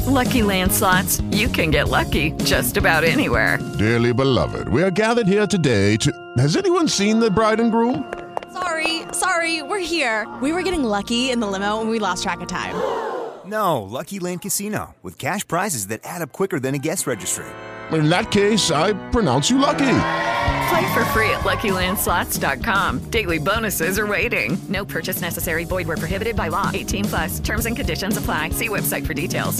Lucky Land Slots, you can get lucky just about anywhere. Dearly beloved, we are gathered here today to... Has anyone seen the bride and groom? Sorry, we're here. We were getting lucky in the limo and we lost track of time. No, Lucky Land Casino, with cash prizes that add up quicker than a guest registry. In that case, I pronounce you lucky. Play for free at LuckyLandSlots.com. Daily bonuses are waiting. No purchase necessary. Void where prohibited by law. 18+. Terms and conditions apply. See website for details.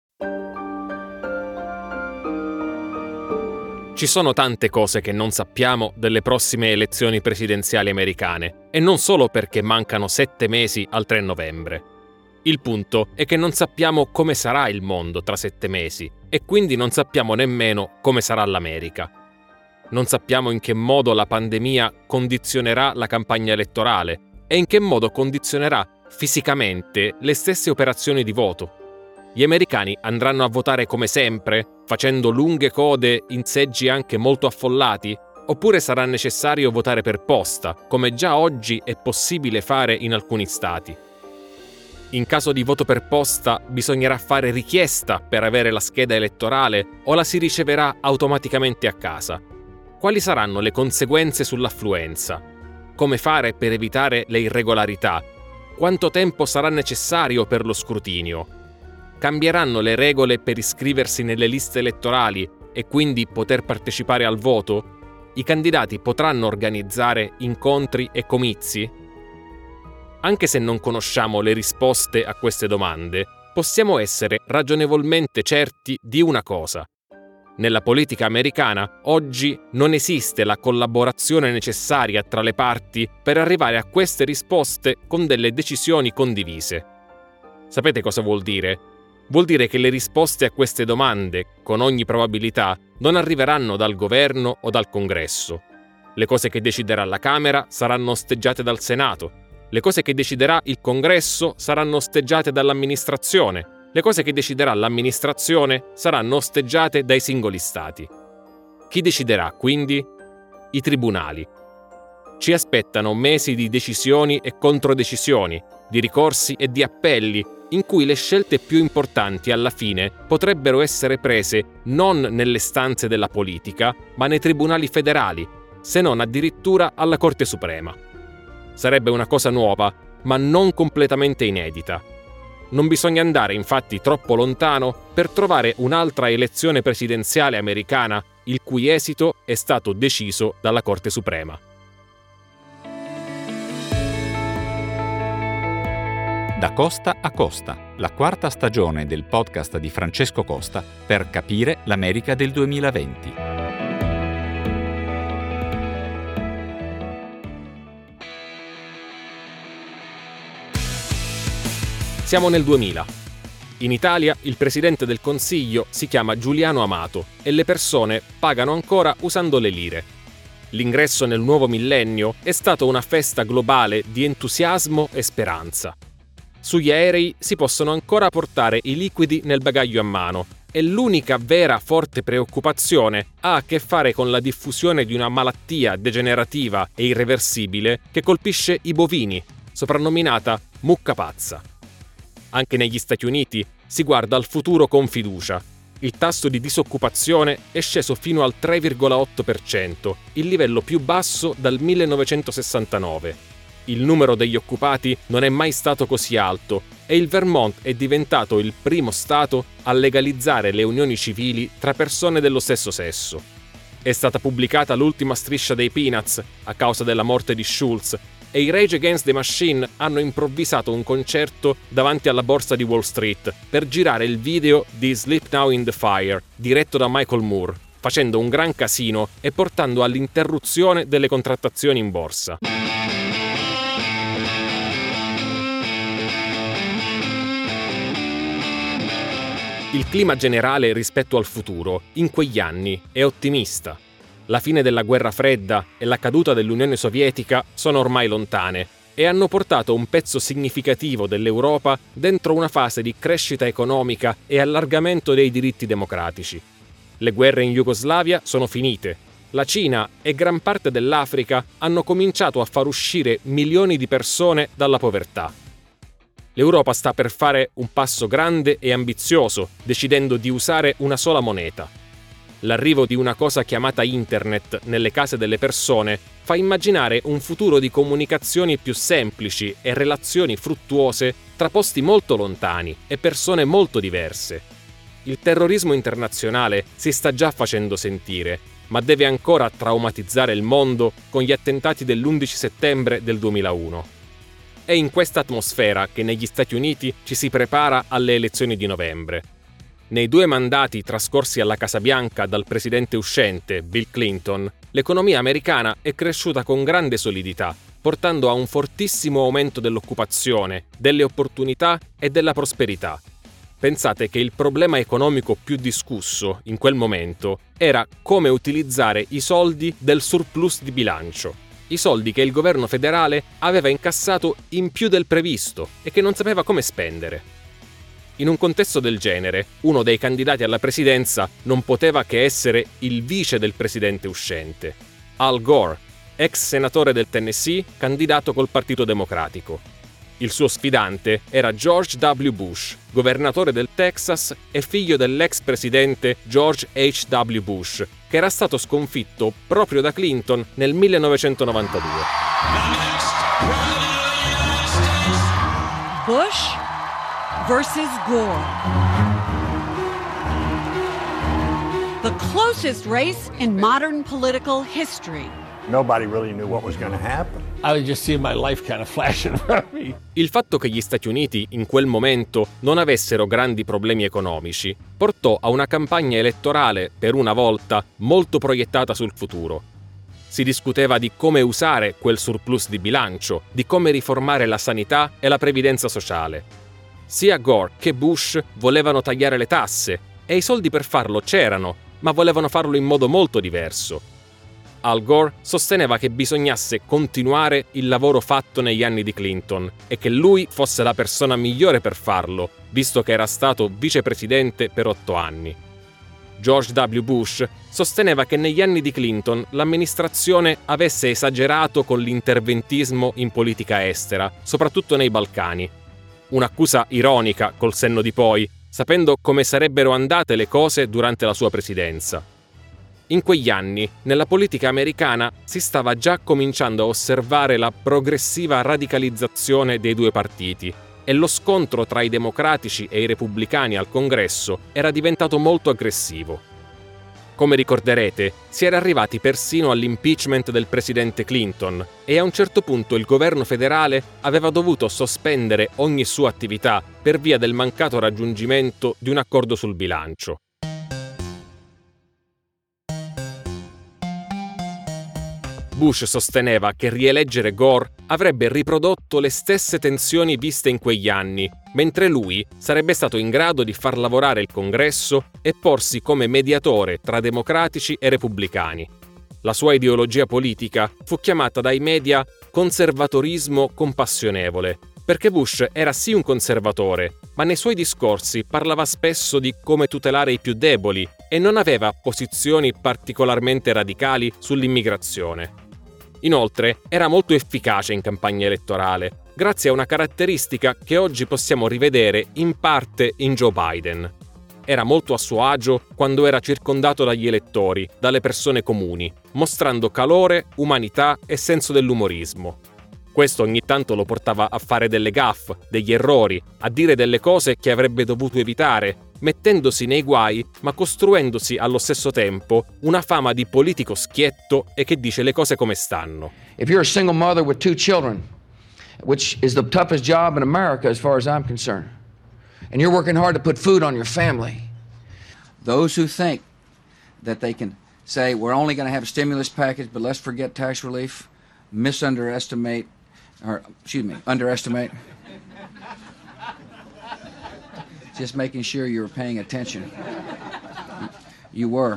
Ci sono tante cose che non sappiamo delle prossime elezioni presidenziali americane, e non solo perché mancano 7 mesi al 3 novembre. Il punto è che non sappiamo come sarà il mondo tra 7 mesi, e quindi non sappiamo nemmeno come sarà l'America. Non sappiamo in che modo la pandemia condizionerà la campagna elettorale e in che modo condizionerà fisicamente le stesse operazioni di voto. Gli americani andranno a votare come sempre, facendo lunghe code in seggi anche molto affollati, oppure sarà necessario votare per posta, come già oggi è possibile fare in alcuni stati. In caso di voto per posta bisognerà fare richiesta per avere la scheda elettorale o la si riceverà automaticamente a casa. Quali saranno le conseguenze sull'affluenza? Come fare per evitare le irregolarità? Quanto tempo sarà necessario per lo scrutinio? Cambieranno le regole per iscriversi nelle liste elettorali e quindi poter partecipare al voto? I candidati potranno organizzare incontri e comizi? Anche se non conosciamo le risposte a queste domande, possiamo essere ragionevolmente certi di una cosa. Nella politica americana oggi non esiste la collaborazione necessaria tra le parti per arrivare a queste risposte con delle decisioni condivise. Sapete cosa vuol dire? Vuol dire che le risposte a queste domande, con ogni probabilità, non arriveranno dal governo o dal Congresso. Le cose che deciderà la Camera saranno osteggiate dal Senato. Le cose che deciderà il Congresso saranno osteggiate dall'amministrazione. Le cose che deciderà l'amministrazione saranno osteggiate dai singoli stati. Chi deciderà, quindi? I tribunali. Ci aspettano mesi di decisioni e controdecisioni, di ricorsi e di appelli, in cui le scelte più importanti alla fine potrebbero essere prese non nelle stanze della politica, ma nei tribunali federali, se non addirittura alla Corte Suprema. Sarebbe una cosa nuova, ma non completamente inedita. Non bisogna andare infatti troppo lontano per trovare un'altra elezione presidenziale americana il cui esito è stato deciso dalla Corte Suprema. Da Costa a Costa, la quarta stagione del podcast di Francesco Costa per capire l'America del 2020. Siamo nel 2000. In Italia il presidente del Consiglio si chiama Giuliano Amato e le persone pagano ancora usando le lire. L'ingresso nel nuovo millennio è stato una festa globale di entusiasmo e speranza. Sugli aerei si possono ancora portare i liquidi nel bagaglio a mano e l'unica vera forte preoccupazione ha a che fare con la diffusione di una malattia degenerativa e irreversibile che colpisce i bovini, soprannominata mucca pazza. Anche negli Stati Uniti si guarda al futuro con fiducia. Il tasso di disoccupazione è sceso fino al 3,8%, il livello più basso dal 1969. Il numero degli occupati non è mai stato così alto e il Vermont è diventato il primo stato a legalizzare le unioni civili tra persone dello stesso sesso. È stata pubblicata l'ultima striscia dei Peanuts a causa della morte di Schultz e i Rage Against the Machine hanno improvvisato un concerto davanti alla borsa di Wall Street per girare il video di Sleep Now in the Fire, diretto da Michael Moore, facendo un gran casino e portando all'interruzione delle contrattazioni in borsa. Il clima generale rispetto al futuro, in quegli anni, è ottimista. La fine della guerra fredda e la caduta dell'Unione Sovietica sono ormai lontane e hanno portato un pezzo significativo dell'Europa dentro una fase di crescita economica e allargamento dei diritti democratici. Le guerre in Jugoslavia sono finite. La Cina e gran parte dell'Africa hanno cominciato a far uscire milioni di persone dalla povertà. L'Europa sta per fare un passo grande e ambizioso, decidendo di usare una sola moneta. L'arrivo di una cosa chiamata Internet nelle case delle persone fa immaginare un futuro di comunicazioni più semplici e relazioni fruttuose tra posti molto lontani e persone molto diverse. Il terrorismo internazionale si sta già facendo sentire, ma deve ancora traumatizzare il mondo con gli attentati dell'11 settembre del 2001. È in questa atmosfera che negli Stati Uniti ci si prepara alle elezioni di novembre. Nei 2 mandati trascorsi alla Casa Bianca dal presidente uscente, Bill Clinton, l'economia americana è cresciuta con grande solidità, portando a un fortissimo aumento dell'occupazione, delle opportunità e della prosperità. Pensate che il problema economico più discusso in quel momento era come utilizzare i soldi del surplus di bilancio. I soldi che il governo federale aveva incassato in più del previsto e che non sapeva come spendere. In un contesto del genere, uno dei candidati alla presidenza non poteva che essere il vice del presidente uscente, Al Gore, ex senatore del Tennessee, candidato col Partito Democratico. Il suo sfidante era George W. Bush, governatore del Texas e figlio dell'ex presidente George H.W. Bush, che era stato sconfitto proprio da Clinton nel 1992. Bush versus Gore. The closest race in modern political history. Nobody really knew what was going to happen. I was just seeing my life kind of flash in front of me. Il fatto che gli Stati Uniti in quel momento non avessero grandi problemi economici portò a una campagna elettorale, per una volta, molto proiettata sul futuro. Si discuteva di come usare quel surplus di bilancio, di come riformare la sanità e la previdenza sociale. Sia Gore che Bush volevano tagliare le tasse e i soldi per farlo c'erano, ma volevano farlo in modo molto diverso. Al Gore sosteneva che bisognasse continuare il lavoro fatto negli anni di Clinton e che lui fosse la persona migliore per farlo, visto che era stato vicepresidente per 8 anni. George W. Bush sosteneva che negli anni di Clinton l'amministrazione avesse esagerato con l'interventismo in politica estera, soprattutto nei Balcani. Un'accusa ironica col senno di poi, sapendo come sarebbero andate le cose durante la sua presidenza. In quegli anni, nella politica americana si stava già cominciando a osservare la progressiva radicalizzazione dei 2 partiti e lo scontro tra i democratici e i repubblicani al Congresso era diventato molto aggressivo. Come ricorderete, si era arrivati persino all'impeachment del presidente Clinton e a un certo punto il governo federale aveva dovuto sospendere ogni sua attività per via del mancato raggiungimento di un accordo sul bilancio. Bush sosteneva che rieleggere Gore avrebbe riprodotto le stesse tensioni viste in quegli anni, mentre lui sarebbe stato in grado di far lavorare il Congresso e porsi come mediatore tra democratici e repubblicani. La sua ideologia politica fu chiamata dai media conservatorismo compassionevole, perché Bush era sì un conservatore, ma nei suoi discorsi parlava spesso di come tutelare i più deboli e non aveva posizioni particolarmente radicali sull'immigrazione. Inoltre, era molto efficace in campagna elettorale, grazie a una caratteristica che oggi possiamo rivedere in parte in Joe Biden. Era molto a suo agio quando era circondato dagli elettori, dalle persone comuni, mostrando calore, umanità e senso dell'umorismo. Questo ogni tanto lo portava a fare delle gaffe, degli errori, a dire delle cose che avrebbe dovuto evitare, mettendosi nei guai ma costruendosi allo stesso tempo una fama di politico schietto e che dice le cose come stanno. If you're a single mother with 2 children, which is the toughest job in America as far as I'm concerned, and you're working hard to put food on your family, those who think that they can say we're only going to have a stimulus package but let's forget tax relief, underestimate. Just making sure you were paying attention. You were.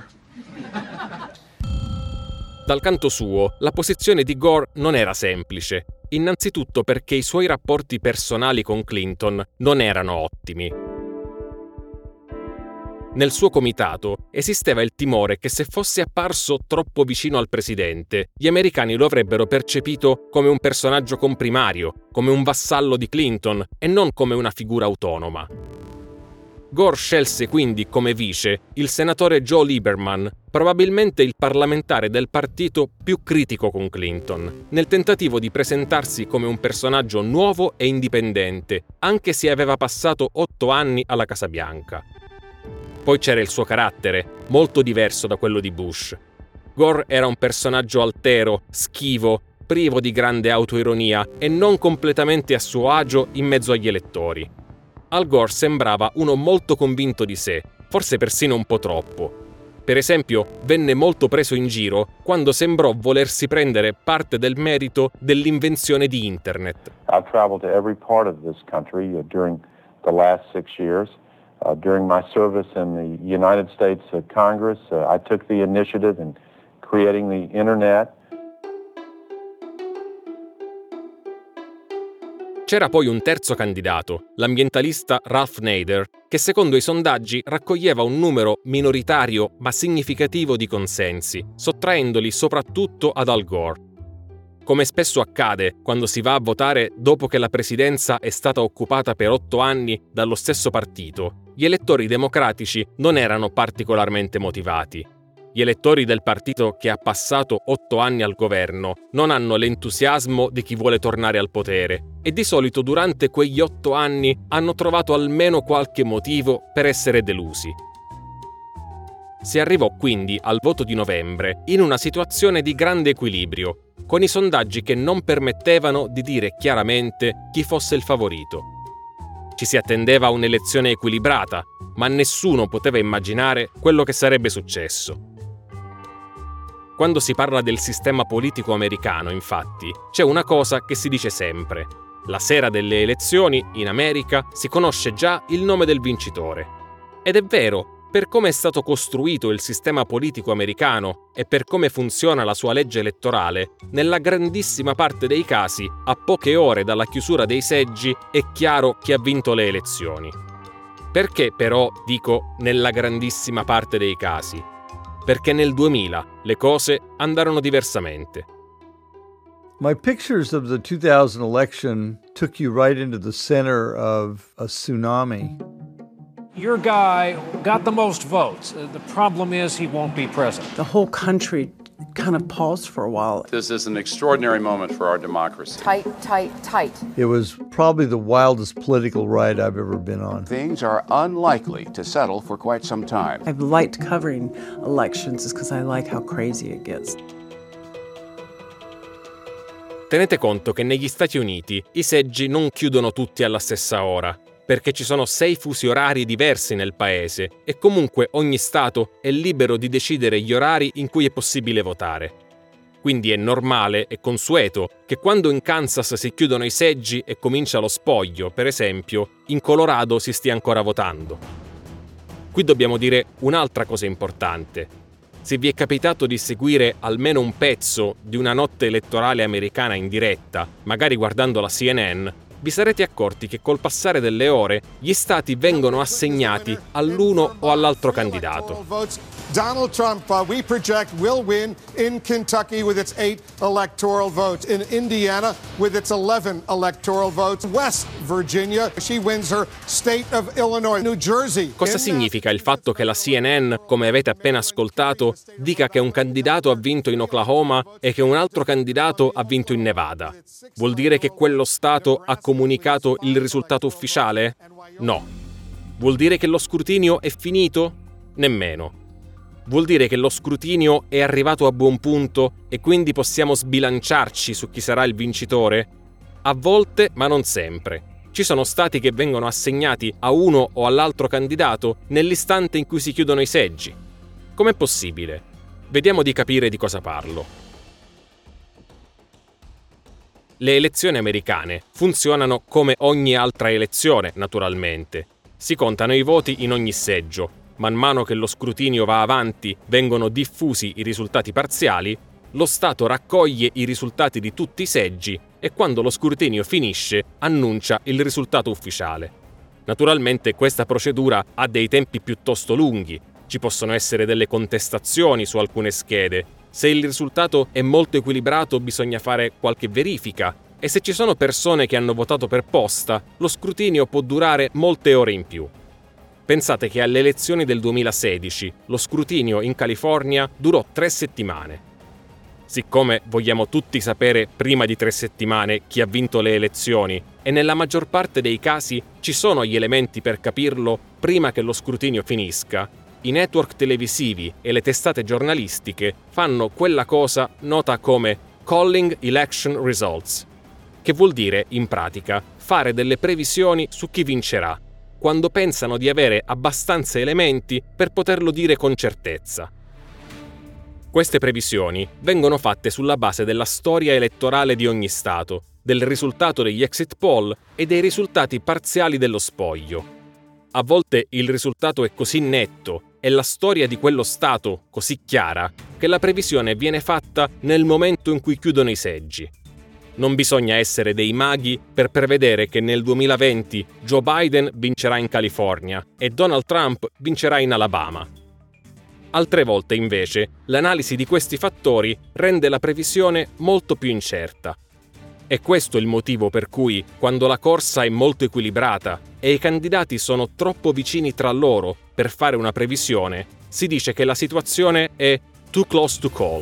Dal canto suo, la posizione di Gore non era semplice, innanzitutto perché i suoi rapporti personali con Clinton non erano ottimi. Nel suo comitato esisteva il timore che se fosse apparso troppo vicino al presidente, gli americani lo avrebbero percepito come un personaggio comprimario, come un vassallo di Clinton e non come una figura autonoma. Gore scelse quindi come vice il senatore Joe Lieberman, probabilmente il parlamentare del partito più critico con Clinton, nel tentativo di presentarsi come un personaggio nuovo e indipendente, anche se aveva passato 8 anni alla Casa Bianca. Poi c'era il suo carattere, molto diverso da quello di Bush. Gore era un personaggio altero, schivo, privo di grande autoironia e non completamente a suo agio in mezzo agli elettori. Al Gore sembrava uno molto convinto di sé, forse persino un po' troppo. Per esempio, venne molto preso in giro quando sembrò volersi prendere parte del merito dell'invenzione di Internet. I've traveled to every part of this country during the last 6 years. During my service in the United States Congress, I took the initiative in creating the Internet. C'era poi un terzo candidato, l'ambientalista Ralph Nader, che secondo i sondaggi raccoglieva un numero minoritario ma significativo di consensi, sottraendoli soprattutto ad Al Gore. Come spesso accade quando si va a votare dopo che la presidenza è stata occupata per 8 anni dallo stesso partito, gli elettori democratici non erano particolarmente motivati. Gli elettori del partito che ha passato 8 anni al governo non hanno l'entusiasmo di chi vuole tornare al potere e di solito durante quegli 8 anni hanno trovato almeno qualche motivo per essere delusi. Si arrivò quindi al voto di novembre in una situazione di grande equilibrio, con i sondaggi che non permettevano di dire chiaramente chi fosse il favorito. Ci si attendeva a un'elezione equilibrata, ma nessuno poteva immaginare quello che sarebbe successo. Quando si parla del sistema politico americano, infatti, c'è una cosa che si dice sempre. La sera delle elezioni, in America, si conosce già il nome del vincitore. Ed è vero, per come è stato costruito il sistema politico americano e per come funziona la sua legge elettorale, nella grandissima parte dei casi, a poche ore dalla chiusura dei seggi, è chiaro chi ha vinto le elezioni. Perché però dico nella grandissima parte dei casi? Perché nel 2000 le cose andarono diversamente. My pictures of the 2000 election took you right into the center of a tsunami. Your guy got the most votes. The problem is he won't be president. The whole country kind of paused for a while. This is an extraordinary moment for our democracy. Tight, tight, tight. It was probably the wildest political ride I've ever been on. Things are unlikely to settle for quite some time. I've liked covering elections is because I like how crazy it gets. Tenete conto che negli Stati Uniti i seggi non chiudono tutti alla stessa ora, perché ci sono 6 fusi orari diversi nel paese e comunque ogni Stato è libero di decidere gli orari in cui è possibile votare. Quindi è normale e consueto che quando in Kansas si chiudono i seggi e comincia lo spoglio, per esempio, in Colorado si stia ancora votando. Qui dobbiamo dire un'altra cosa importante. Se vi è capitato di seguire almeno un pezzo di una notte elettorale americana in diretta, magari guardando la CNN, vi sarete accorti che col passare delle ore gli stati vengono assegnati all'uno o all'altro candidato. Donald Trump, we project, will win in Kentucky with its 8 electoral votes, in Indiana with its 11 electoral votes, West Virginia, she wins her state of Illinois, New Jersey. Cosa significa il fatto che la CNN, come avete appena ascoltato, dica che un candidato ha vinto in Oklahoma e che un altro candidato ha vinto in Nevada? Vuol dire che quello stato ha comunicato il risultato ufficiale? No. Vuol dire che lo scrutinio è finito? Nemmeno. Vuol dire che lo scrutinio è arrivato a buon punto e quindi possiamo sbilanciarci su chi sarà il vincitore? A volte, ma non sempre. Ci sono stati che vengono assegnati a uno o all'altro candidato nell'istante in cui si chiudono i seggi. Com'è possibile? Vediamo di capire di cosa parlo. Le elezioni americane funzionano come ogni altra elezione, naturalmente. Si contano i voti in ogni seggio. Man mano che lo scrutinio va avanti, vengono diffusi i risultati parziali, lo Stato raccoglie i risultati di tutti i seggi e quando lo scrutinio finisce annuncia il risultato ufficiale. Naturalmente questa procedura ha dei tempi piuttosto lunghi, ci possono essere delle contestazioni su alcune schede. Se il risultato è molto equilibrato bisogna fare qualche verifica e se ci sono persone che hanno votato per posta, lo scrutinio può durare molte ore in più. Pensate che alle elezioni del 2016 lo scrutinio in California durò 3 settimane. Siccome vogliamo tutti sapere prima di 3 settimane chi ha vinto le elezioni e nella maggior parte dei casi ci sono gli elementi per capirlo prima che lo scrutinio finisca, i network televisivi e le testate giornalistiche fanno quella cosa nota come calling election results, che vuol dire, in pratica, fare delle previsioni su chi vincerà, quando pensano di avere abbastanza elementi per poterlo dire con certezza. Queste previsioni vengono fatte sulla base della storia elettorale di ogni Stato, del risultato degli exit poll e dei risultati parziali dello spoglio. A volte il risultato è così netto e la storia di quello Stato così chiara che la previsione viene fatta nel momento in cui chiudono i seggi. Non bisogna essere dei maghi per prevedere che nel 2020 Joe Biden vincerà in California e Donald Trump vincerà in Alabama. Altre volte, invece, l'analisi di questi fattori rende la previsione molto più incerta. È questo il motivo per cui, quando la corsa è molto equilibrata e i candidati sono troppo vicini tra loro per fare una previsione, si dice che la situazione è too close to call.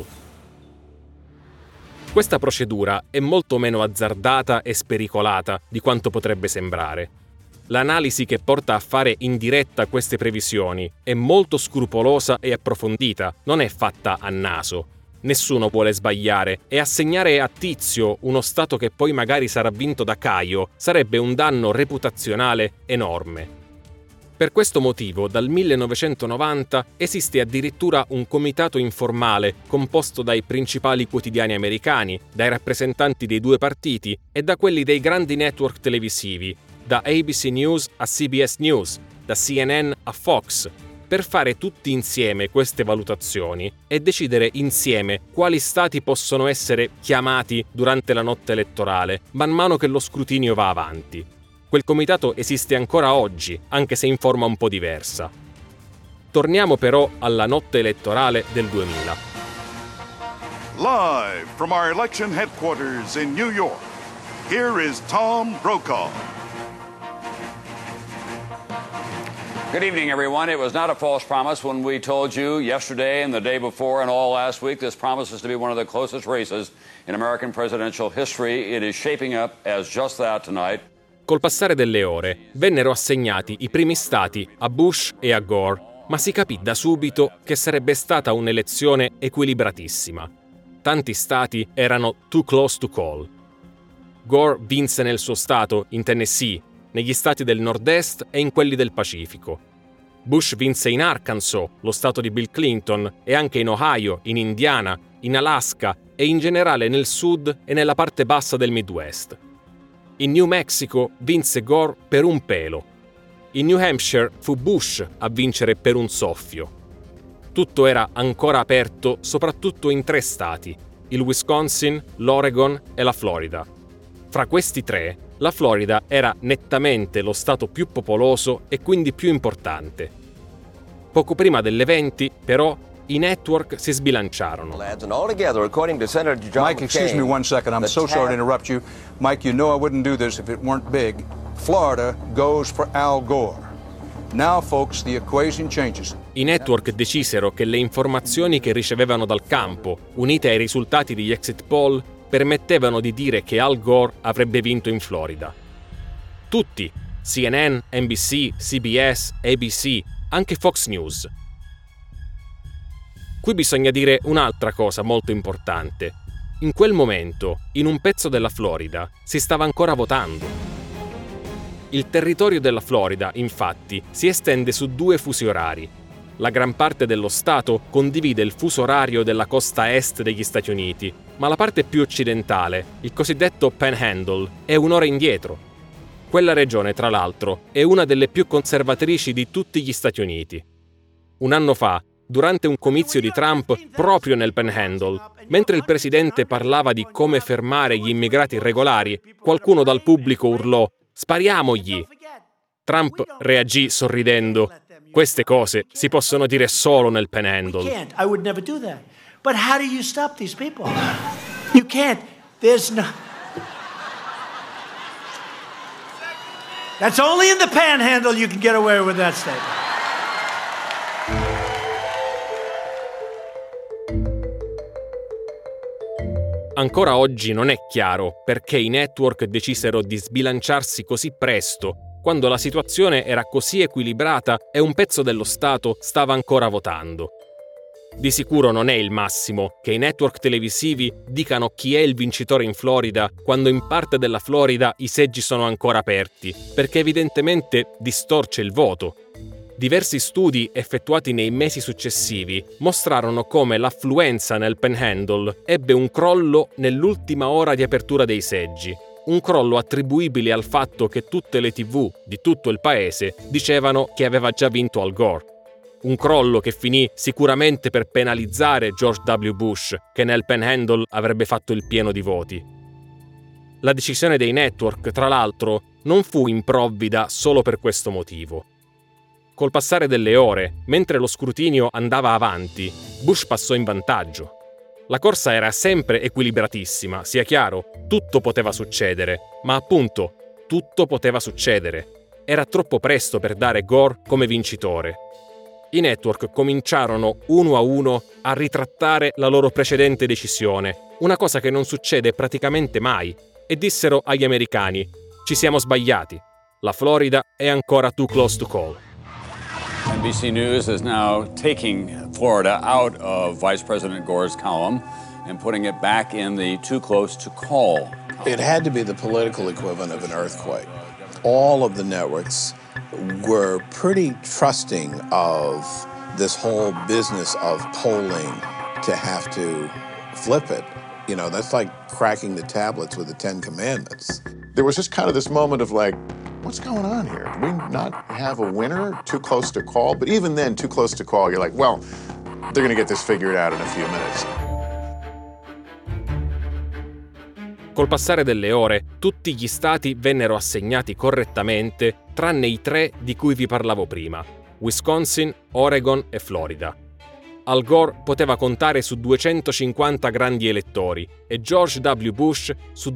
Questa procedura è molto meno azzardata e spericolata di quanto potrebbe sembrare. L'analisi che porta a fare in diretta queste previsioni è molto scrupolosa e approfondita, non è fatta a naso. Nessuno vuole sbagliare e assegnare a Tizio uno stato che poi magari sarà vinto da Caio sarebbe un danno reputazionale enorme. Per questo motivo, dal 1990 esiste addirittura un comitato informale composto dai principali quotidiani americani, dai rappresentanti dei 2 partiti e da quelli dei grandi network televisivi, da ABC News a CBS News, da CNN a Fox, per fare tutti insieme queste valutazioni e decidere insieme quali stati possono essere chiamati durante la notte elettorale, man mano che lo scrutinio va avanti. Quel comitato esiste ancora oggi, anche se in forma un po' diversa. Torniamo però alla notte elettorale del 2000. Live from our election headquarters in New York, here is Tom Brokaw. Good evening, everyone. It was not a false promise when we told you yesterday and the day before and all last week this promises to be one of the closest races in American presidential history. It is shaping up as just that tonight. Col passare delle ore vennero assegnati i primi stati a Bush e a Gore, ma si capì da subito che sarebbe stata un'elezione equilibratissima. Tanti stati erano too close to call. Gore vinse nel suo stato, in Tennessee, negli stati del nord-est e in quelli del Pacifico. Bush vinse in Arkansas, lo stato di Bill Clinton, e anche in Ohio, in Indiana, in Alaska e in generale nel sud e nella parte bassa del Midwest. In New Mexico vinse Gore per un pelo. In New Hampshire fu Bush a vincere per un soffio. Tutto era ancora aperto soprattutto in 3 stati, il Wisconsin, l'Oregon e la Florida. Fra questi 3, la Florida era nettamente lo stato più popoloso e quindi più importante. Poco prima delle 20, però, i network si sbilanciarono. Mike, excuse me one second. I'm so sorry to interrupt you. Mike, you know I wouldn't do this if it weren't big. Florida goes for Al Gore. Now, folks, the equation changes. I network decisero che le informazioni che ricevevano dal campo, unite ai risultati degli exit poll, permettevano di dire che Al Gore avrebbe vinto in Florida. Tutti, CNN, NBC, CBS, ABC, anche Fox News. Qui bisogna dire un'altra cosa molto importante. In quel momento, in un pezzo della Florida, si stava ancora votando. Il territorio della Florida, infatti, si estende su 2 fusi orari. La gran parte dello Stato condivide il fuso orario della costa est degli Stati Uniti, ma la parte più occidentale, il cosiddetto Panhandle, è un'ora indietro. Quella regione, tra l'altro, è una delle più conservatrici di tutti gli Stati Uniti. Un anno fa, durante un comizio di Trump proprio nel Panhandle, mentre il presidente parlava di come fermare gli immigrati irregolari, qualcuno dal pubblico urlò: "Spariamogli!". Trump reagì sorridendo. Queste cose si possono dire solo nel Panhandle. I would never do that. But how do you stop these people? You can't. There's no. That's only in the Panhandle you can get away with that statement. Ancora oggi non è chiaro perché i network decisero di sbilanciarsi così presto, quando la situazione era così equilibrata e un pezzo dello Stato stava ancora votando. Di sicuro non è il massimo che i network televisivi dicano chi è il vincitore in Florida quando in parte della Florida i seggi sono ancora aperti, perché evidentemente distorce il voto. Diversi studi effettuati nei mesi successivi mostrarono come l'affluenza nel Panhandle ebbe un crollo nell'ultima ora di apertura dei seggi, un crollo attribuibile al fatto che tutte le TV di tutto il paese dicevano che aveva già vinto Al Gore. Un crollo che finì sicuramente per penalizzare George W. Bush, che nel Panhandle avrebbe fatto il pieno di voti. La decisione dei network, tra l'altro, non fu improvvida solo per questo motivo. Col passare delle ore, mentre lo scrutinio andava avanti, Bush passò in vantaggio. La corsa era sempre equilibratissima, sia chiaro, tutto poteva succedere, ma appunto, tutto poteva succedere. Era troppo presto per dare Gore come vincitore. I network cominciarono uno a uno a ritrattare la loro precedente decisione, una cosa che non succede praticamente mai, e dissero agli americani: ci siamo sbagliati, la Florida è ancora too close to call. NBC News is now taking Florida out of Vice President Gore's column and putting it back in the too close to call column. It had to be the political equivalent of an earthquake. All of the networks were pretty trusting of this whole business of polling to have to flip it. You know, that's like cracking the tablets with the Ten Commandments. There was just kind of this moment of like, what's going on here? Do we not have a winner? Too close to call? But even then, too close to call, you're like, well, they're going to get this figured out in a few minutes. Col passare delle ore, tutti gli stati vennero assegnati correttamente, tranne i 3 di cui vi parlavo prima: Wisconsin, Oregon e Florida. Al Gore poteva contare su 250 grandi elettori e George W. Bush su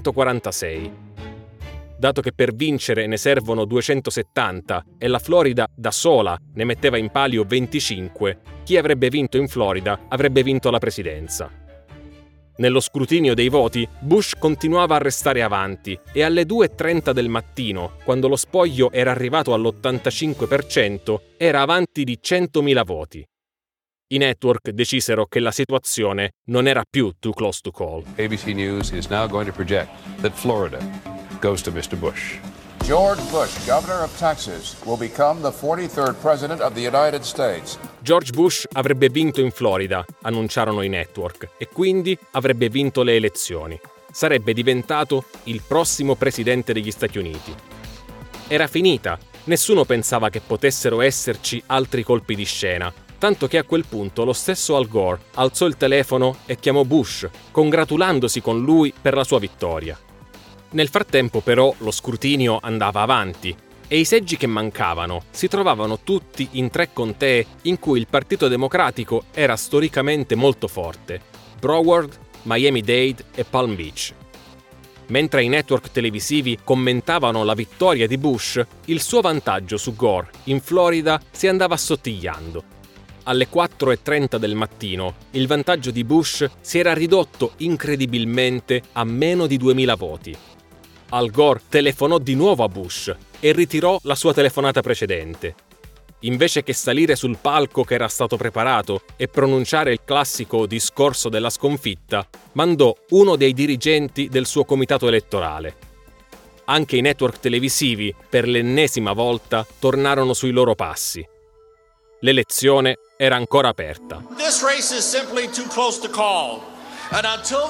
246. Dato che per vincere ne servono 270 e la Florida da sola ne metteva in palio 25, chi avrebbe vinto in Florida avrebbe vinto la presidenza. Nello scrutinio dei voti, Bush continuava a restare avanti e alle 2:30 del mattino, quando lo spoglio era arrivato all'85%, era avanti di 100.000 voti. I network decisero che la situazione non era più too close to call. ABC News is now going to project that Florida goes to Mr. Bush. George Bush, governor of Texas, will become the 43rd president of the United States. George Bush avrebbe vinto in Florida, annunciarono i network, e quindi avrebbe vinto le elezioni. Sarebbe diventato il prossimo presidente degli Stati Uniti. Era finita, nessuno pensava che potessero esserci altri colpi di scena, tanto che a quel punto lo stesso Al Gore alzò il telefono e chiamò Bush, congratulandosi con lui per la sua vittoria. Nel frattempo però lo scrutinio andava avanti e i seggi che mancavano si trovavano tutti in 3 contee in cui il Partito Democratico era storicamente molto forte: Broward, Miami-Dade e Palm Beach. Mentre i network televisivi commentavano la vittoria di Bush, il suo vantaggio su Gore in Florida si andava assottigliando. Alle 4:30 del mattino il vantaggio di Bush si era ridotto incredibilmente a meno di 2.000 voti. Al Gore telefonò di nuovo a Bush e ritirò la sua telefonata precedente. Invece che salire sul palco che era stato preparato e pronunciare il classico discorso della sconfitta, mandò uno dei dirigenti del suo comitato elettorale. Anche i network televisivi, per l'ennesima volta, tornarono sui loro passi. L'elezione era ancora aperta. This race is simply too close to call. And until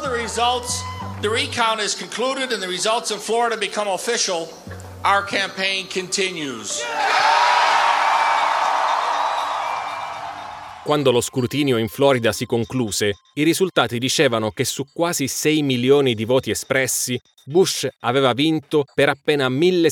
the recount is concluded and the results in Florida become official, our campaign continues. Quando lo scrutinio in Florida si concluse, i risultati dicevano che su quasi 6 milioni di voti espressi, Bush aveva vinto per appena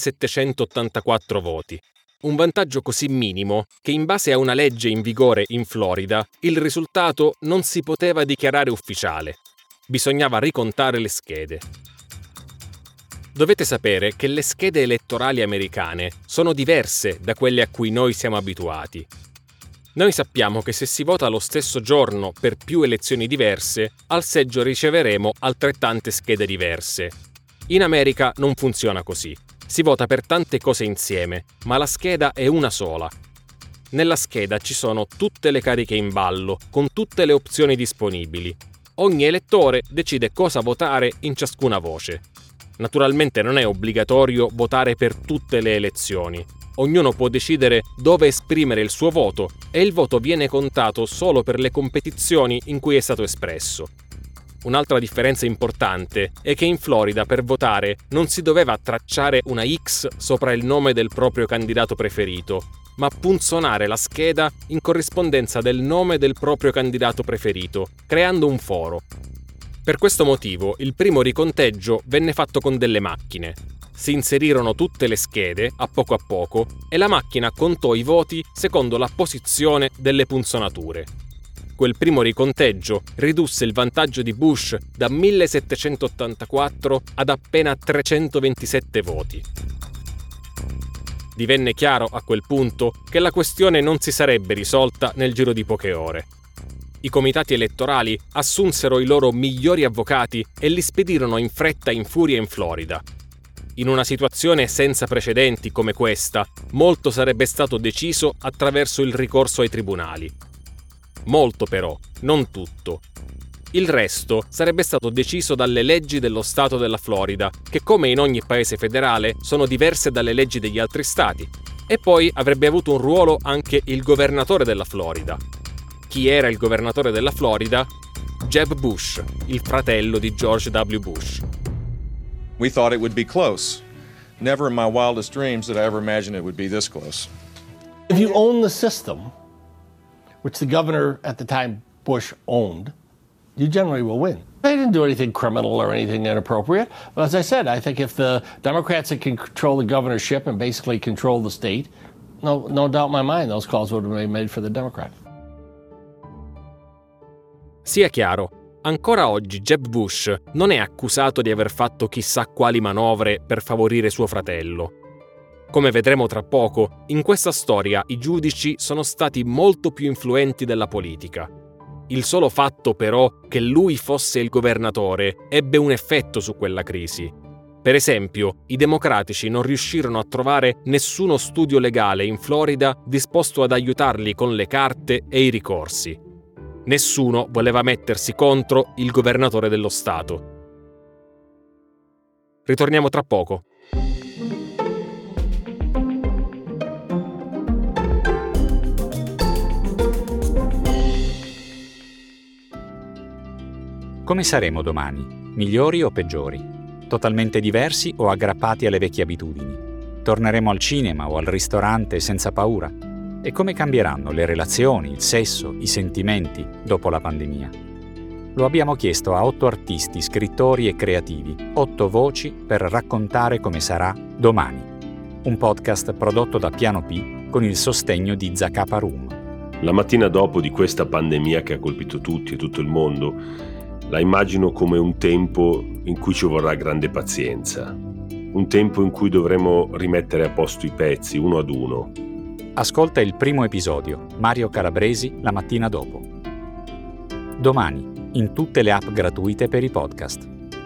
1.784 voti. Un vantaggio così minimo che in base a una legge in vigore in Florida, il risultato non si poteva dichiarare ufficiale. Bisognava ricontare le schede. Dovete sapere che le schede elettorali americane sono diverse da quelle a cui noi siamo abituati. Noi sappiamo che se si vota lo stesso giorno per più elezioni diverse, al seggio riceveremo altrettante schede diverse. In America non funziona così. Si vota per tante cose insieme, ma la scheda è una sola. Nella scheda ci sono tutte le cariche in ballo, con tutte le opzioni disponibili. Ogni elettore decide cosa votare in ciascuna voce. Naturalmente non è obbligatorio votare per tutte le elezioni. Ognuno può decidere dove esprimere il suo voto e il voto viene contato solo per le competizioni in cui è stato espresso. Un'altra differenza importante è che in Florida per votare non si doveva tracciare una X sopra il nome del proprio candidato preferito, ma punzonare la scheda in corrispondenza del nome del proprio candidato preferito, creando un foro. Per questo motivo il primo riconteggio venne fatto con delle macchine. Si inserirono tutte le schede a poco e la macchina contò i voti secondo la posizione delle punzonature. Quel primo riconteggio ridusse il vantaggio di Bush da 1784 ad appena 327 voti. Divenne chiaro a quel punto che la questione non si sarebbe risolta nel giro di poche ore. I comitati elettorali assunsero i loro migliori avvocati e li spedirono in fretta e in furia in Florida. In una situazione senza precedenti come questa, molto sarebbe stato deciso attraverso il ricorso ai tribunali. Molto però, non tutto. Il resto sarebbe stato deciso dalle leggi dello Stato della Florida, che come in ogni paese federale sono diverse dalle leggi degli altri stati. E poi avrebbe avuto un ruolo anche il governatore della Florida. Chi era il governatore della Florida? Jeb Bush, il fratello di George W. Bush. We thought it would be close. Never in my wildest dreams did I ever imagine it would be this close. If you own the system, which the governor at the time, Bush, owned, you generally will win. They didn't do anything criminal or anything inappropriate. But as I said, I think if the Democrats had control the governorship and basically control the state, no doubt in my mind those calls would have been made for the Democrats. Sia chiaro, ancora oggi Jeb Bush non è accusato di aver fatto chissà quali manovre per favorire suo fratello. Come vedremo tra poco, in questa storia i giudici sono stati molto più influenti della politica. Il solo fatto però che lui fosse il governatore ebbe un effetto su quella crisi. Per esempio, i democratici non riuscirono a trovare nessuno studio legale in Florida disposto ad aiutarli con le carte e i ricorsi. Nessuno voleva mettersi contro il governatore dello Stato. Ritorniamo tra poco. Come saremo domani? Migliori o peggiori? Totalmente diversi o aggrappati alle vecchie abitudini? Torneremo al cinema o al ristorante senza paura? E come cambieranno le relazioni, il sesso, i sentimenti dopo la pandemia? Lo abbiamo chiesto a 8 artisti, scrittori e creativi, 8 voci per raccontare come sarà domani. Un podcast prodotto da Piano P con il sostegno di Zacapa Room. La mattina dopo di questa pandemia che ha colpito tutti e tutto il mondo, la immagino come un tempo in cui ci vorrà grande pazienza, un tempo in cui dovremo rimettere a posto i pezzi uno ad uno. Ascolta il primo episodio, Mario Calabresi, la mattina dopo. Domani, in tutte le app gratuite per i podcast.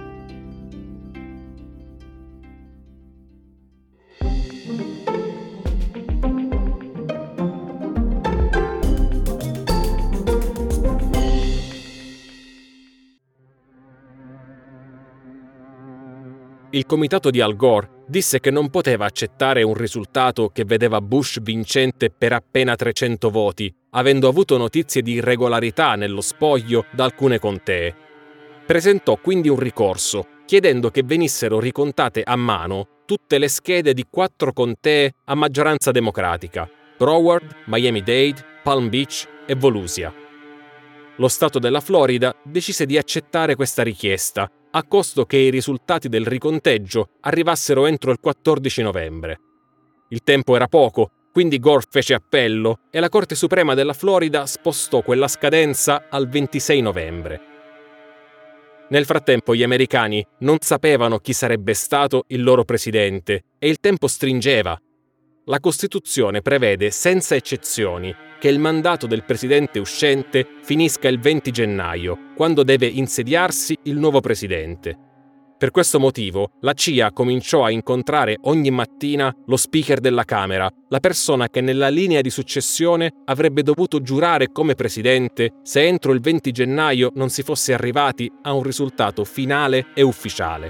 Il comitato di Al Gore disse che non poteva accettare un risultato che vedeva Bush vincente per appena 300 voti, avendo avuto notizie di irregolarità nello spoglio da alcune contee. Presentò quindi un ricorso, chiedendo che venissero ricontate a mano tutte le schede di 4 contee a maggioranza democratica: Broward, Miami-Dade, Palm Beach, e Volusia. Lo Stato della Florida decise di accettare questa richiesta, a costo che i risultati del riconteggio arrivassero entro il 14 novembre. Il tempo era poco, quindi Gore fece appello e la Corte Suprema della Florida spostò quella scadenza al 26 novembre. Nel frattempo gli americani non sapevano chi sarebbe stato il loro presidente e il tempo stringeva. La Costituzione prevede senza eccezioni che il mandato del presidente uscente finisca il 20 gennaio, quando deve insediarsi il nuovo presidente. Per questo motivo, la CIA cominciò a incontrare ogni mattina lo speaker della Camera, la persona che nella linea di successione avrebbe dovuto giurare come presidente se entro il 20 gennaio non si fosse arrivati a un risultato finale e ufficiale.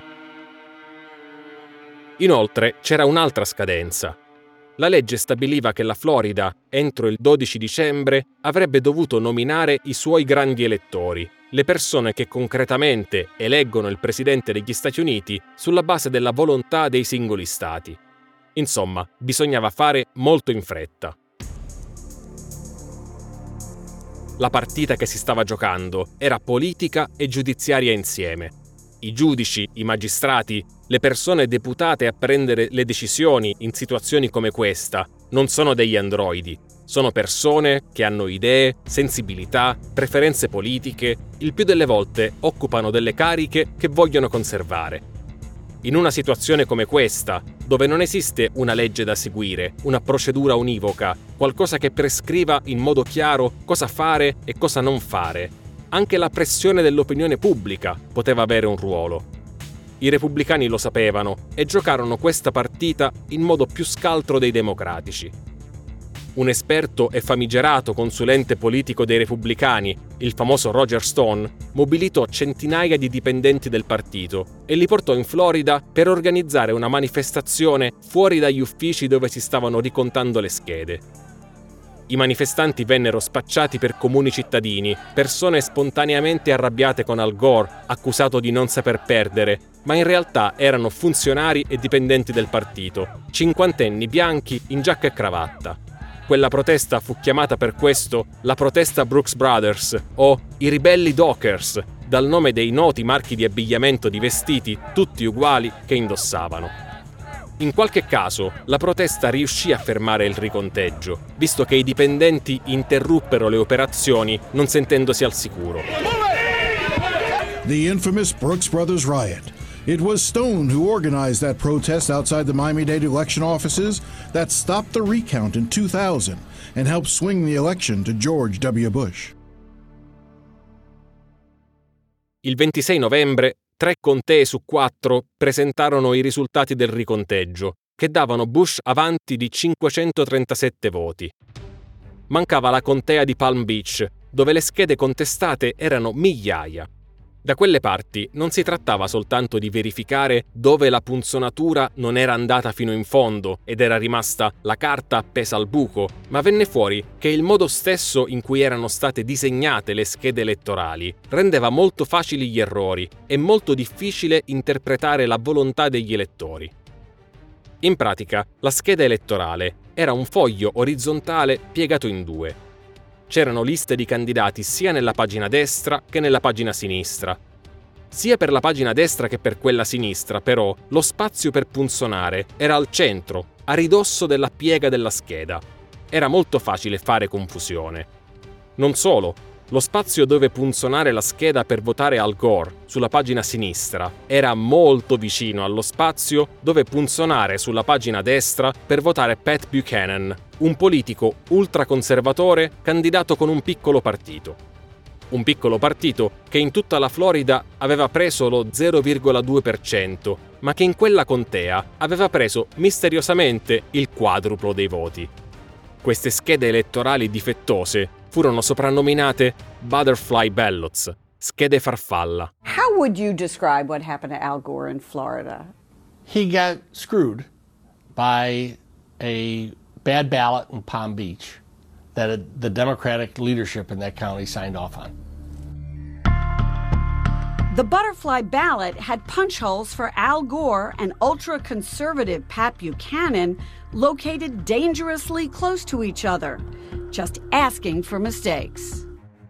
Inoltre, c'era un'altra scadenza. La legge stabiliva che la Florida, entro il 12 dicembre, avrebbe dovuto nominare i suoi grandi elettori, le persone che concretamente eleggono il presidente degli Stati Uniti sulla base della volontà dei singoli stati. Insomma, bisognava fare molto in fretta. La partita che si stava giocando era politica e giudiziaria insieme. I giudici, i magistrati, le persone deputate a prendere le decisioni in situazioni come questa non sono degli androidi, sono persone che hanno idee, sensibilità, preferenze politiche, il più delle volte occupano delle cariche che vogliono conservare. In una situazione come questa, dove non esiste una legge da seguire, una procedura univoca, qualcosa che prescriva in modo chiaro cosa fare e cosa non fare, anche la pressione dell'opinione pubblica poteva avere un ruolo. I repubblicani lo sapevano e giocarono questa partita in modo più scaltro dei democratici. Un esperto e famigerato consulente politico dei repubblicani, il famoso Roger Stone, mobilitò centinaia di dipendenti del partito e li portò in Florida per organizzare una manifestazione fuori dagli uffici dove si stavano ricontando le schede. I manifestanti vennero spacciati per comuni cittadini, persone spontaneamente arrabbiate con Al Gore, accusato di non saper perdere, ma in realtà erano funzionari e dipendenti del partito, cinquantenni bianchi in giacca e cravatta. Quella protesta fu chiamata per questo la protesta Brooks Brothers o i ribelli Dockers, dal nome dei noti marchi di abbigliamento di vestiti tutti uguali che indossavano. In qualche caso, la protesta riuscì a fermare il riconteggio, visto che i dipendenti interruppero le operazioni non sentendosi al sicuro. The infamous Brooks Brothers riot. It was Stone who organized that protest outside the Miami-Dade election offices that stopped the recount in 2000 and helped swing the election to George W. Bush. Il 26 novembre, 3 contee su 4 presentarono i risultati del riconteggio, che davano Bush avanti di 537 voti. Mancava la contea di Palm Beach, dove le schede contestate erano migliaia. Da quelle parti non si trattava soltanto di verificare dove la punzonatura non era andata fino in fondo ed era rimasta la carta appesa al buco, ma venne fuori che il modo stesso in cui erano state disegnate le schede elettorali rendeva molto facili gli errori e molto difficile interpretare la volontà degli elettori. In pratica, la scheda elettorale era un foglio orizzontale piegato in 2. C'erano liste di candidati sia nella pagina destra che nella pagina sinistra. Sia per la pagina destra che per quella sinistra, però, lo spazio per punzonare era al centro, a ridosso della piega della scheda. Era molto facile fare confusione. Non solo, lo spazio dove punzonare la scheda per votare Al Gore sulla pagina sinistra era molto vicino allo spazio dove punzonare sulla pagina destra per votare Pat Buchanan, un politico ultraconservatore candidato con un piccolo partito. Un piccolo partito che in tutta la Florida aveva preso lo 0,2%, ma che in quella contea aveva preso misteriosamente il quadruplo dei voti. Queste schede elettorali difettose furono soprannominate Butterfly Ballots, schede farfalla. How would you describe what happened to Al Gore in Florida? He got screwed by a bad ballot in Palm Beach that the Democratic leadership in that county signed off on. The butterfly ballot had punch holes for Al Gore and ultra-conservative Pat Buchanan located dangerously close to each other. just asking for mistakes.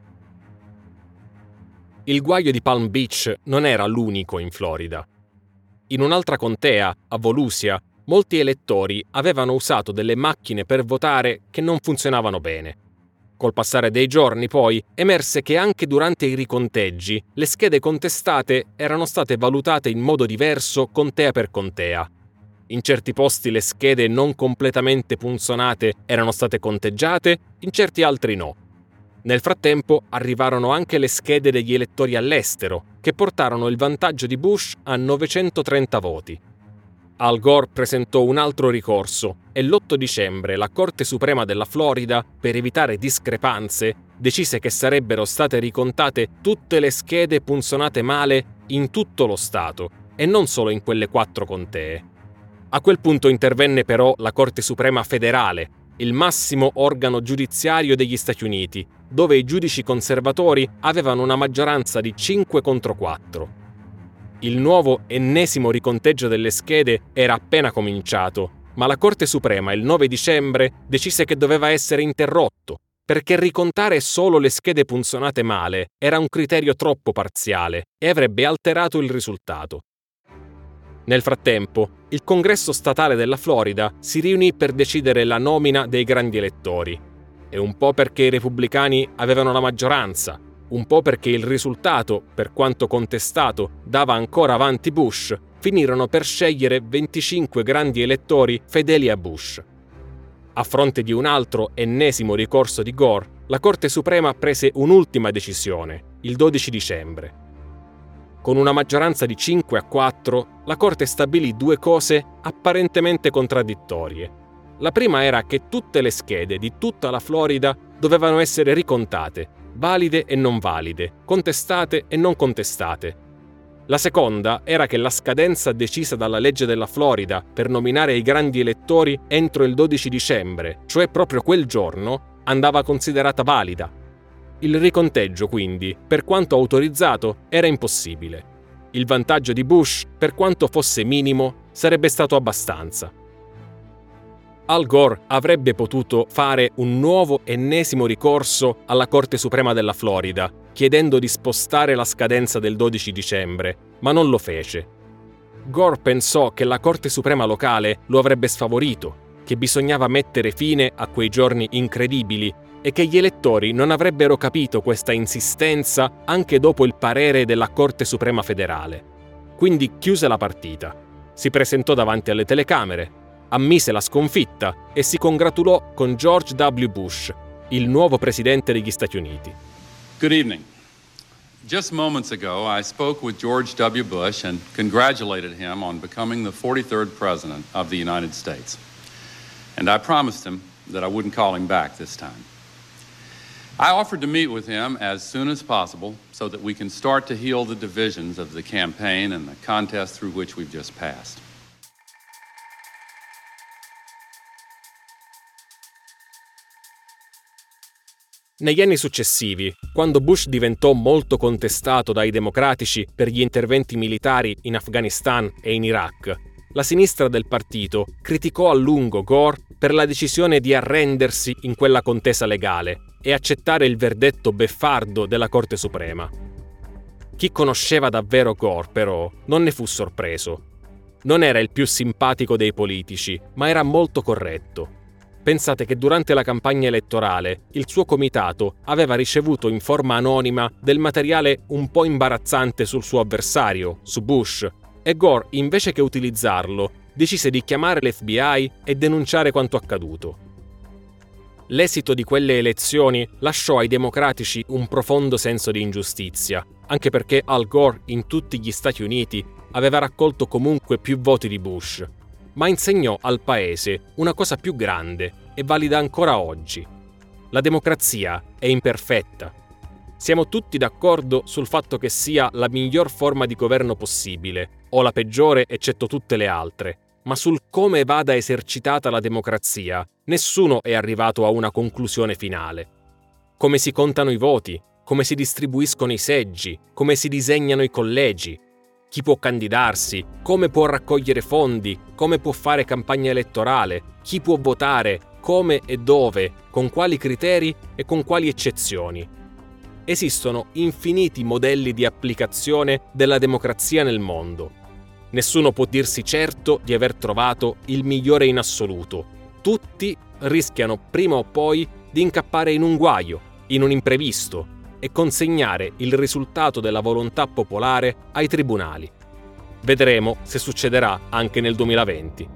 Il guaio di Palm Beach non era l'unico in Florida. In un'altra contea, a Volusia, molti elettori avevano usato delle macchine per votare che non funzionavano bene. Col passare dei giorni, poi, emerse che anche durante i riconteggi le schede contestate erano state valutate in modo diverso contea per contea. In certi posti le schede non completamente punzonate erano state conteggiate, in certi altri no. Nel frattempo arrivarono anche le schede degli elettori all'estero, che portarono il vantaggio di Bush a 930 voti. Al Gore presentò un altro ricorso e l'8 dicembre la Corte Suprema della Florida, per evitare discrepanze, decise che sarebbero state ricontate tutte le schede punzonate male in tutto lo Stato e non solo in quelle 4 contee. A quel punto intervenne però la Corte Suprema federale, il massimo organo giudiziario degli Stati Uniti, dove i giudici conservatori avevano una maggioranza di 5 contro 4. Il nuovo ennesimo riconteggio delle schede era appena cominciato, ma la Corte Suprema il 9 dicembre decise che doveva essere interrotto, perché ricontare solo le schede punzonate male era un criterio troppo parziale e avrebbe alterato il risultato. Nel frattempo, il Congresso statale della Florida si riunì per decidere la nomina dei grandi elettori. E un po' perché i repubblicani avevano la maggioranza, un po' perché il risultato, per quanto contestato, dava ancora avanti Bush, finirono per scegliere 25 grandi elettori fedeli a Bush. A fronte di un altro ennesimo ricorso di Gore, la Corte Suprema prese un'ultima decisione, il 12 dicembre. Con una maggioranza di 5-4, la Corte stabilì 2 cose apparentemente contraddittorie. La prima era che tutte le schede di tutta la Florida dovevano essere ricontate, valide e non valide, contestate e non contestate. La seconda era che la scadenza decisa dalla legge della Florida per nominare i grandi elettori entro il 12 dicembre, cioè proprio quel giorno, andava considerata valida. Il riconteggio, quindi, per quanto autorizzato, era impossibile. Il vantaggio di Bush, per quanto fosse minimo, sarebbe stato abbastanza. Al Gore avrebbe potuto fare un nuovo ennesimo ricorso alla Corte Suprema della Florida, chiedendo di spostare la scadenza del 12 dicembre, ma non lo fece. Gore pensò che la Corte Suprema locale lo avrebbe sfavorito, che bisognava mettere fine a quei giorni incredibili e che gli elettori non avrebbero capito questa insistenza anche dopo il parere della Corte Suprema federale. Quindi chiuse la partita, si presentò davanti alle telecamere, ammise la sconfitta e si congratulò con George W. Bush, il nuovo presidente degli Stati Uniti. Good evening. Just moments ago, I spoke with George W. Bush and congratulated him on becoming the 43rd President of the United States. And I promised him that I wouldn't call him back this time. I offered to meet with him as soon as possible so that we can start to heal the divisions of the campaign and the contest through which we've just passed. Negli anni successivi, quando Bush diventò molto contestato dai democratici per gli interventi militari in Afghanistan e in Iraq, la sinistra del partito criticò a lungo Gore per la decisione di arrendersi in quella contesa legale e accettare il verdetto beffardo della Corte Suprema. Chi conosceva davvero Gore, però, non ne fu sorpreso. Non era il più simpatico dei politici, ma era molto corretto. Pensate che durante la campagna elettorale il suo comitato aveva ricevuto in forma anonima del materiale un po' imbarazzante sul suo avversario, su Bush, e Gore, invece che utilizzarlo, decise di chiamare l'FBI e denunciare quanto accaduto. L'esito di quelle elezioni lasciò ai democratici un profondo senso di ingiustizia, anche perché Al Gore in tutti gli Stati Uniti aveva raccolto comunque più voti di Bush, ma insegnò al paese una cosa più grande e valida ancora oggi. La democrazia è imperfetta. Siamo tutti d'accordo sul fatto che sia la miglior forma di governo possibile, o la peggiore eccetto tutte le altre, ma sul come vada esercitata la democrazia nessuno è arrivato a una conclusione finale. Come si contano i voti, come si distribuiscono i seggi, come si disegnano i collegi, chi può candidarsi, come può raccogliere fondi, come può fare campagna elettorale, chi può votare, come e dove, con quali criteri e con quali eccezioni. Esistono infiniti modelli di applicazione della democrazia nel mondo. Nessuno può dirsi certo di aver trovato il migliore in assoluto. Tutti rischiano prima o poi di incappare in un guaio, in un imprevisto, e consegnare il risultato della volontà popolare ai tribunali. Vedremo se succederà anche nel 2020.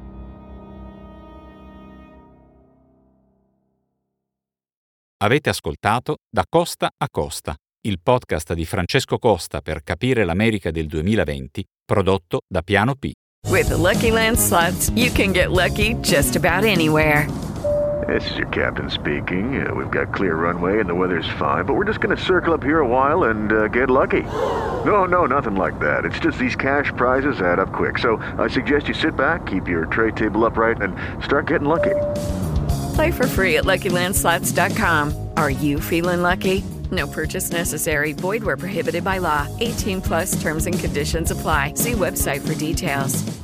Avete ascoltato Da Costa a Costa, il podcast di Francesco Costa per capire l'America del 2020, prodotto da Piano P. With the Lucky Land Slots, you can get lucky just about anywhere. This is your captain speaking. We've got clear runway and the weather's fine, but we're just going to circle up here a while and get lucky. No, nothing like that. It's just these cash prizes add up quick. So I suggest you sit back, keep your tray table upright, and start getting lucky. Play for free at LuckyLandSlots.com. Are you feeling lucky? No purchase necessary. Void where prohibited by law. 18+ terms and conditions apply. See website for details.